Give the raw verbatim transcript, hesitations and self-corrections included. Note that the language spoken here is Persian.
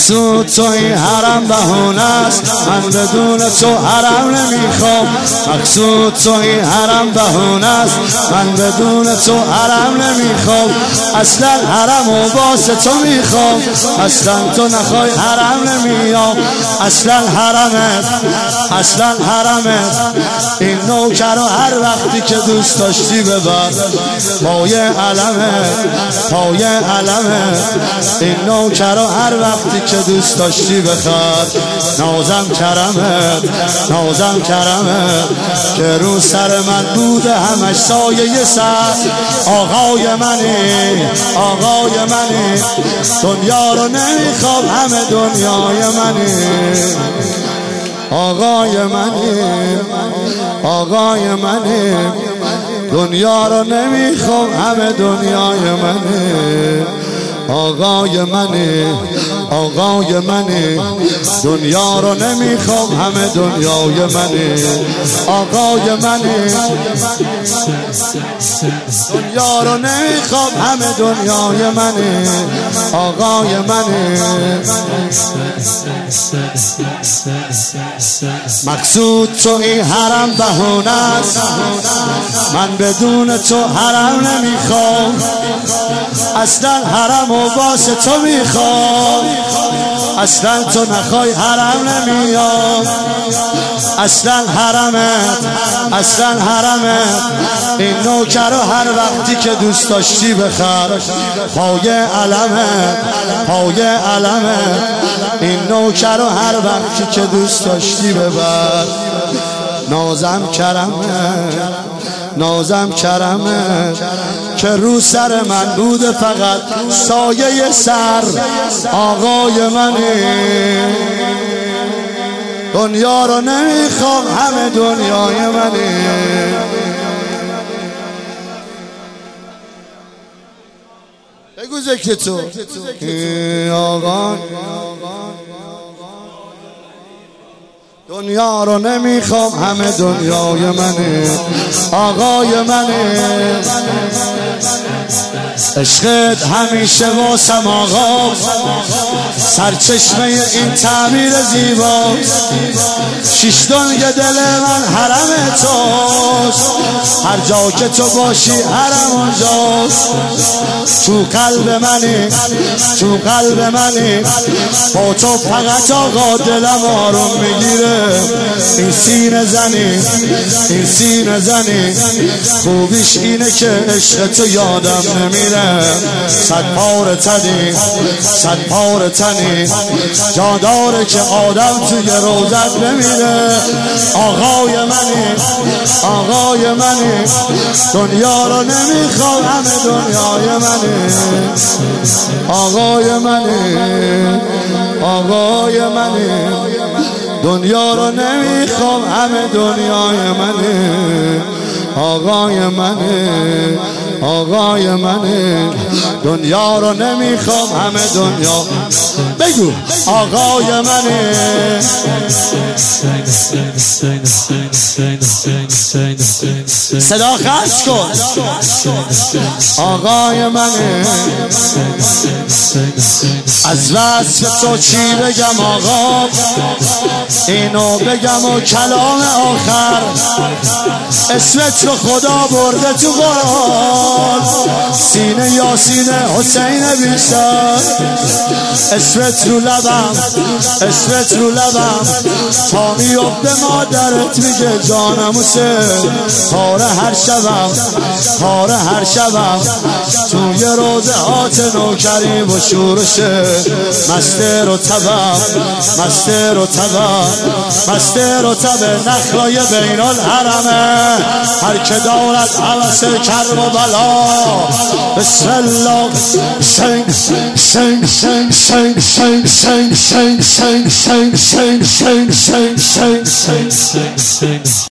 مقصود تو این حرم بهونه است، من بدون تو حرم نمیخوام. مقصود تو این حرم بهونه است، من بدون تو حرم نمیخوام. اصلا حرم و باس تو میخوام، اصلا تو نخوای حرم نمیام. اصلا حرمت، اصلا حرمت این نوکر رو هر وقتی که دوست داشتی ببر پای علمت، پای علمت این نوکر رو هر وقتی که دوست داشتی بخر. نازم کرمت، نازم کرمت که رو سر من بوده همش سایه سر. آقای منی، آقای منی دنیا رو نمیخوام، همه دنیای منی. آقای منی، آقای منی دنیا رو نمیخوام، همه دنیای منی. آقای منی، آقای منی دنیا رو نمیخوام، همه دنیای منی. آقای منی دنیا رو نمیخوام، همه دنیای منی. آقای منی مقصود تو این حرم بهونه است، من بدون تو حرم نمیخوام. اصلا حرم و باس تو میخوام، اصلا تو نخوای حرم نمیام. اصلا حرمت، اصلا حرمت این نوکر رو هر وقتی که دوست داشتی بخر. پای علمت، پای علمت این نوکر رو هر وقتی که دوست داشتی ببر. نازم کرمت، نازم کرمت که رو سر من بوده فقط سایه سر. آقای منی دنیا رو نمیخوام، همه دنیای منی. بگو ذکر تو آقا. دنیا رو نمیخوام، همه دنیای منی. آقای منی عشقت همیشه واسم آقا، سرچشمه این تعمیر زیباست. شش دنیا دل من حرم توست، هر جا که تو باشی حرم اونجاست. تو قلب منی، تو قلب منی با تو فقط آقا دلم آروم میگیره. این سینه زنی، این سینه زنی خوبیش اینه که عشق تو یادم نمیره. صد پار تنی، صد پار تنی جا داره که آدم توی روزت نمیره. آقای منی، آقای منی دنیا رو نمیخوام، همه دنیای منی. آقای منی، آقای منی دنیا رو نمیخوام، همه دنیای منی. آقای منی، آقای منی دنیا رو نمیخوام، همه دنیا. بگو آقای منی. صدا خرج کن. آقای منی از وصف تو چی بگم آقا، اینو بگم و کلام آخر. اسمت رو خدا برده تو قرآن، سینه یاسین حسین بیشتر. اسمت رو لبم، اسمت رو لبم تا میفته مادرت میگه جانم حسین. تاره هر شبم، تاره هر شبم توی روزه هات نوکری و شورشه. مسته رو تبم، مسته رو تبم، مسته رو تبه نخلای بین الحرمه. هر که دارد حوث کرب و بلا بسم الله. شین شین شین شین شین شین شین شین شین شین شین شین شین شین شین